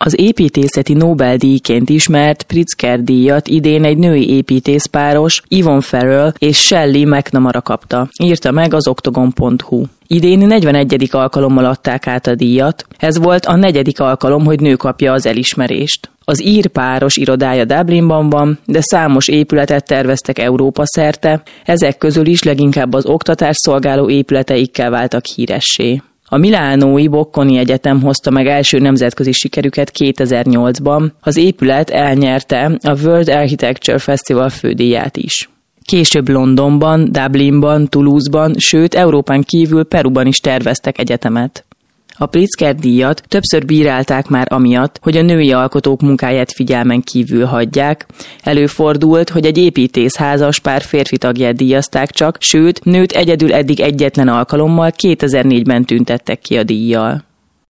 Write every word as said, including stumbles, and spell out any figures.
Az építészeti Nobel-díjként ismert Pritzker-díjat idén egy női építészpáros, Yvonne Farrell és Shelley McNamara kapta, írta meg az oktogon pont hu. Idén negyvenegyedik alkalommal adták át a díjat, ez volt a negyedik alkalom, hogy nő kapja az elismerést. Az ír páros irodája Dublinban van, de számos épületet terveztek Európa szerte, ezek közül is leginkább az oktatásszolgáló épületeikkel váltak híressé. A milánói Bocconi Egyetem hozta meg első nemzetközi sikerüket kétezer-nyolcban, az épület elnyerte a World Architecture Festival fődíját is. Később Londonban, Dublinban, Toulouse-ban, sőt Európán kívül Peruban is terveztek egyetemet. A Pritzker-díjat többször bírálták már amiatt, hogy a női alkotók munkáját figyelmen kívül hagyják. Előfordult, hogy egy építészházas pár férfi tagját díjazták csak, sőt, nőt egyedül eddig egyetlen alkalommal kétezer-négyben tüntettek ki a díjjal.